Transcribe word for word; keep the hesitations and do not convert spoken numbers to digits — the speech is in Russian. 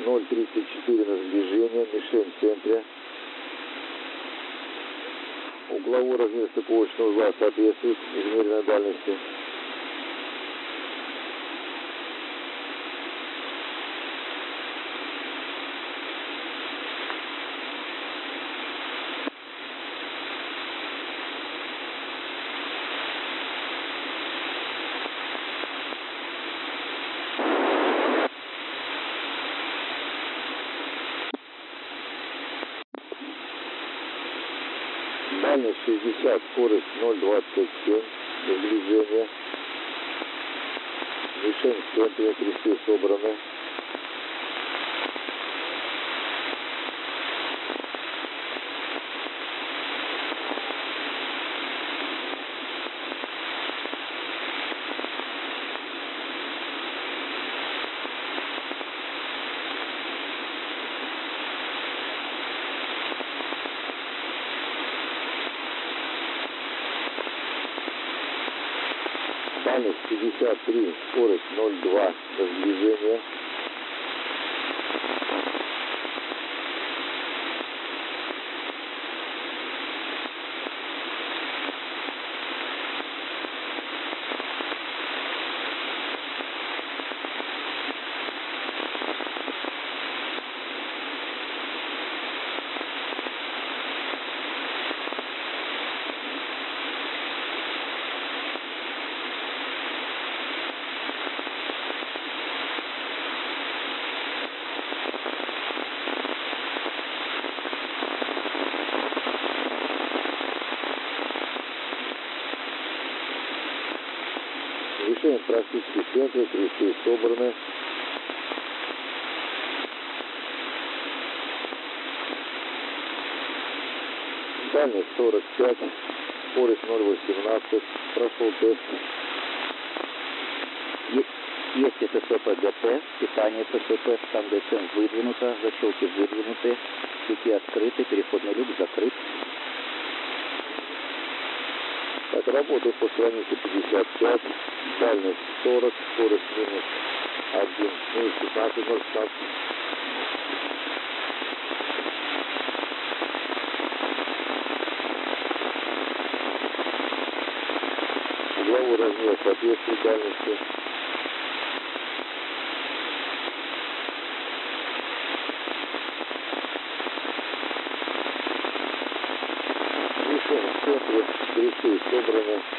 ноль тридцать четыре на сближение, мишень в центре. Угловой размер стыковочного узла соответствует измеренной дальности. Дальность шестьдесят, скорость ноль двадцать семь, сближение. Мишень в центре, кресты собраны. Дальность пятьдесят три, скорость ноль два до сближения. Мишень практически в центре, кресты собраны. Дальность сорок пять, скорость ноль восемнадцать, прошел тест. Есть ССП ГП, питание ССП, там ГСМ выдвинуто, защелки выдвинуты, люки открыты, переходный люк закрыт. Так, работает по странице пятьдесят пять, дальность сорок, скорость минус один, минус пятнадцать, ноль пятнадцать. Угловой размер соответствует дальности. Мишень в центре, кресты собраны.